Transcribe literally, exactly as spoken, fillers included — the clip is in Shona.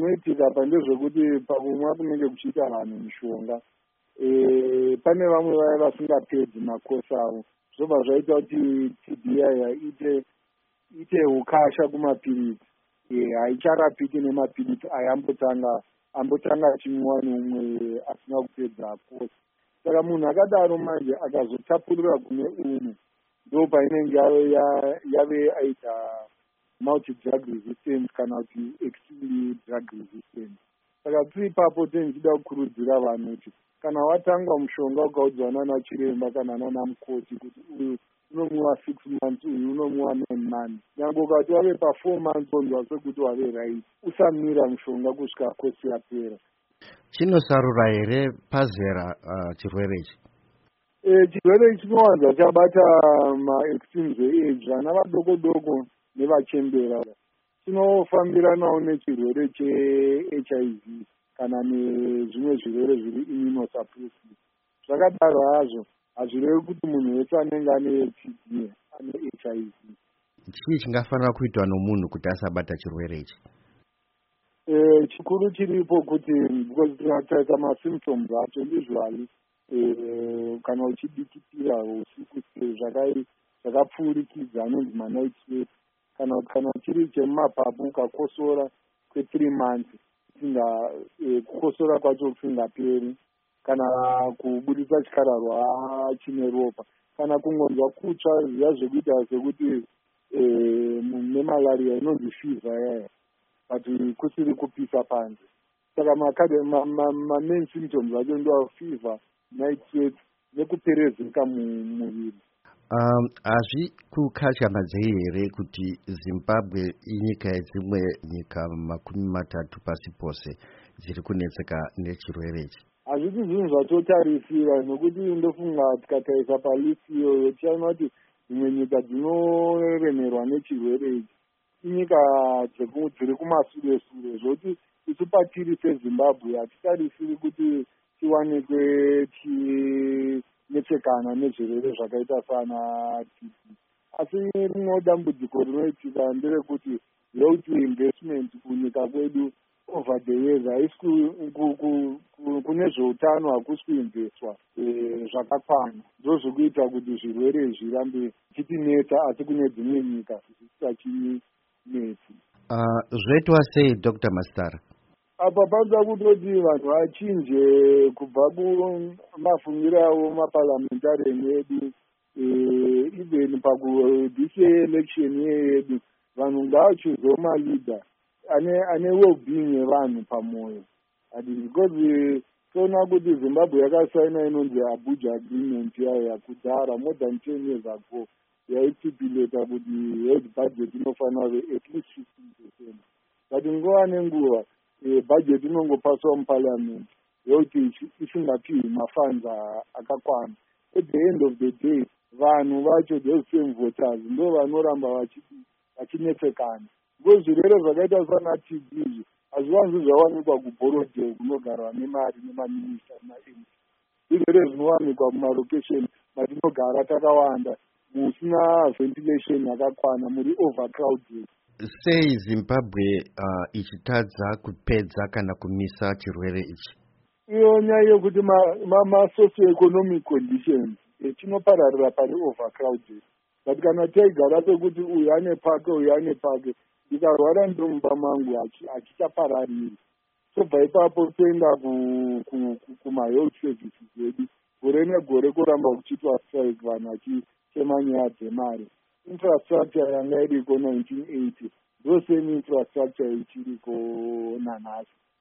zvinoitika apa ndezvekuti pakumwa kunenge kuchiita vanhu mishonga e, pane vamwe vaya vasingapedzi makosi avo zvobva zvaita kuti T B yaya ite ite ukasha kumapirisi e, haicharapiki nemapirisi ayambotanga ambotanga achimwa neumwe asina kupedza kosi. Saka munhu akadaro manje akazotapurira kune umwe ndo painenge yave aita multi drug resistance kana kuti extreme drug resistance. Saka tiri ipapo tinchida kukurudzira vanhu kuti kana watanga mushonga ukaudzwana nachiremba kana nana mukoti kuti uyu unomwiwa six months uyu unomwiwa nine months, nyangwe ukati wave pa-four months ondwa sekuti wave right, usamira mushonga kusvika kosi yapera. Chinosarura here pazera uh, chirwere ichi? E, chirwere ichi chinowanza chabata ma-extremes e-age, vana vadoko doko nevachembera. Chinofambiranawo nechirwere che-H I V kana nezvimwe zvirwere zviri immunosuppressive. Zvakadaro hazvo hazvirevi kuti munhu wese anenge ane T B ane H I V. Chii chingafanira kuitwa nomunhu kuti asabata chirwere ichi? Eh, chikuru chiripo kuti because tinatarisa masymptoms acho usually eh, kana uchidikitira usiku zvakapfuurikidza anonzi ma-night sweat, kana kana chiri chemumapapu ukakosora kwe-three months singa eh, kukosora kwacho kusingaperi, kana kubudisa chikararwa chine ropa, kana kungonzwa kutsva zviya zvekuita sekuti eh, nemalaria inonzi fever yaya but kusiri kupisa panze. Saka ma-main symptoms acho ndo fever, night sweat nekuperezeka muviri. Um, hazvi kukatyamadzei here kuti Zimbabwe inyika yedzimwe nyika makumi matatu pasi pose dziri kunetseka nechirwere ichi? Hazvisi zvinhu zvatotarisira nokuti ndofunga tikatarisa palisi iyoyo tichaona kuti dzimwe nyika dzinoremerwa nechirwere ichi inyika dziri kumasure sure, zvokuti isu patiri seZimbabwe hatitarisiri kuti tiwanikwe tinetsekana nezvirwere zvakaita sana T B. Asi rimwe dambudziko rinoitika nderekuti health investment kunyika kwedu over the years haisi kune zveutano hakusi kuinvestwa zvakakwana, ndo zvikuita kuti zvirwere zvirambe chitinetsa asi kune dzimwe nyika zvisingachinetsi. Uh, zvoitwa sei Doctor Masitara? Apa panoda kutoti vanhu vachinje kubva kumafungiro avo maparlamentarian edu, even pakudhise election yedu vanhu ngavachuzewo maleader ane ane well-being yevanhu pamoyo. Because toona kuti Zimbabwe yakasaina inonzi Abuja agreement yayo yakudhara more than ten years ago, yaitipileta kuti health budget inofanira kuve at least fifteen percent. But nguva nenguva e, budget inongopaswa muparliament yokuti isingapiwi mafunds akakwana. At the end of the day vanhu vacho those same voters ndo vanoramba vachinetsekana. Because zvirwere zvakaita sana T B hazviwanzi zvawanikwa kuborodhe kunogarwa nemari nemaminista nema-M P. Zvirwere zvinowanikwa mumarokesheni matinogara takawanda, musina ventilation yakakwana, muri overcrowded. Sei Zimbabwe uh, ichitadza kupedza kana kumisa chirwere ichi? Iyo nyaya yokuti ma-socio-economic conditions chinopararira pari overcrowded. But kana taigara pekuti uyu ane pake uyu ane pake, ndikarwara ndomumba mangu hachichaparariri. Sobva ipapo toenda kuma-health services edu, gore negore kuramba kuchitwa strike vanhu vachichema nyaya dzemari. Infrastructure yanga iriko nineteen eighty ndo same infrastructure ichiriko nanhasi.